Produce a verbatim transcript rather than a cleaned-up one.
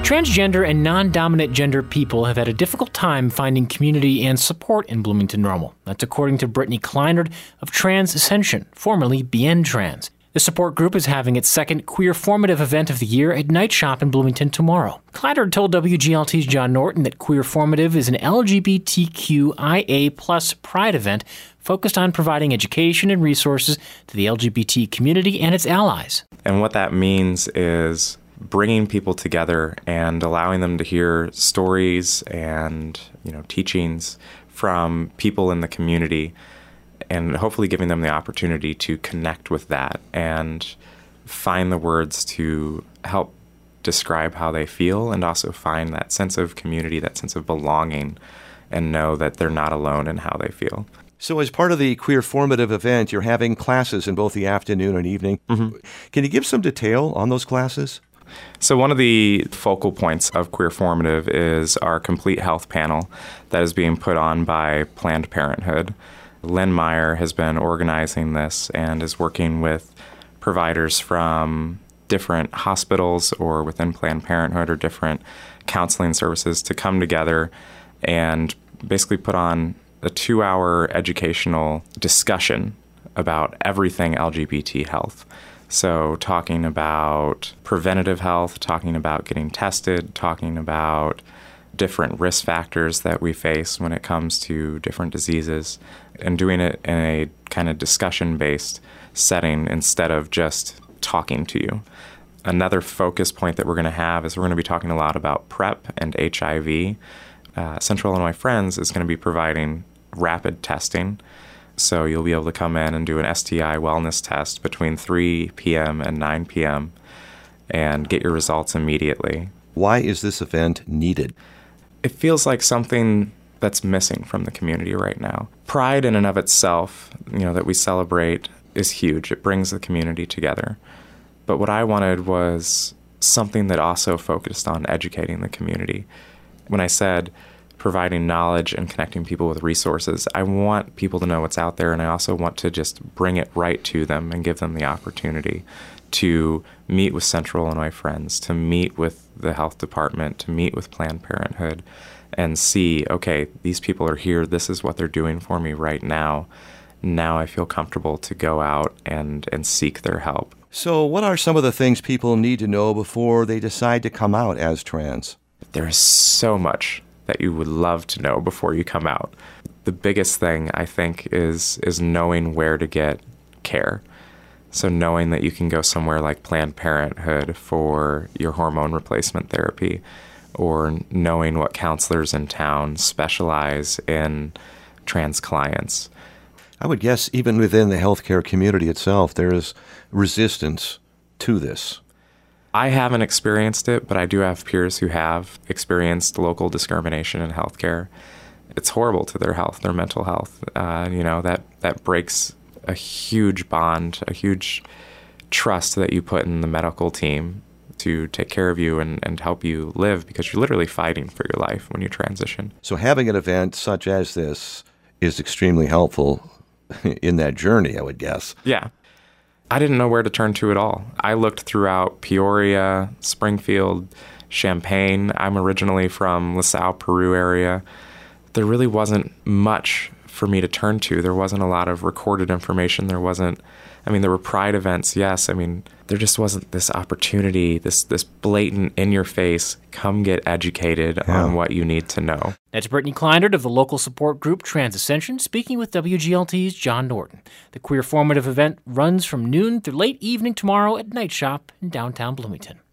Transgender and non-dominant gender people have had a difficult time finding community and support in Bloomington Normal. That's according to Brittany Kleinert of Trans Ascension, formerly B N Trans. The support group is having its second queer formative event of the year at Night Shop in Bloomington tomorrow. Kleinert told W G L T's John Norton that Queer Formative is an L G B T Q I A plus pride event focused on providing education and resources to the L G B T community and its allies. And what that means is bringing people together and allowing them to hear stories and, you know, teachings from people in the community, and hopefully giving them the opportunity to connect with that and find the words to help describe how they feel, and also find that sense of community, that sense of belonging, and know that they're not alone in how they feel. So as part of the Queer Formative event, you're having classes in both the afternoon and evening. Mm-hmm. Can you give some detail on those classes? So one of the focal points of Queer Formative is our Complete Health panel that is being put on by Planned Parenthood. Lynn Meyer has been organizing this and is working with providers from different hospitals or within Planned Parenthood or different counseling services to come together and basically put on a two-hour educational discussion about everything L G B T health. So talking about preventative health, talking about getting tested, talking about different risk factors that we face when it comes to different diseases, and doing it in a kind of discussion-based setting instead of just talking to you. Another focus point that we're going to have is we're going to be talking a lot about PrEP and H I V. Uh, Central Illinois Friends is going to be providing rapid testing. So you'll be able to come in and do an S T I wellness test between three p.m. and nine p.m. and get your results immediately. Why is this event needed? It feels like something that's missing from the community right now. Pride in and of itself, you know, that we celebrate is huge. It brings the community together. But what I wanted was something that also focused on educating the community. When I said providing knowledge and connecting people with resources, I want people to know what's out there, and I also want to just bring it right to them and give them the opportunity to meet with Central Illinois Friends, to meet with the health department, to meet with Planned Parenthood, and see, okay, these people are here, this is what they're doing for me right now. Now I feel comfortable to go out and, and seek their help. So what are some of the things people need to know before they decide to come out as trans? There is so much that you would love to know before you come out. The biggest thing, I think, is is knowing where to get care. So knowing that you can go somewhere like Planned Parenthood for your hormone replacement therapy, or knowing what counselors in town specialize in trans clients. I would guess even within the healthcare community itself, there is resistance to this. I haven't experienced it, but I do have peers who have experienced local discrimination in healthcare. It's horrible to their health, their mental health. Uh, you know, that, that breaks a huge bond, a huge trust that you put in the medical team to take care of you and, and help you live, because you're literally fighting for your life when you transition. So having an event such as this is extremely helpful in that journey, I would guess. Yeah. I didn't know where to turn to at all. I looked throughout Peoria, Springfield, Champaign. I'm originally from LaSalle, Peru area. There really wasn't much for me to turn to. There wasn't a lot of recorded information. There wasn't, I mean, there were pride events, yes. I mean, there just wasn't this opportunity, this this blatant, in-your-face, come get educated yeah. on what you need to know. That's Brittany Kleinert of the local support group Trans Ascension speaking with W G L T's John Norton. The Queer Formative event runs from noon through late evening tomorrow at Night Shop in downtown Bloomington.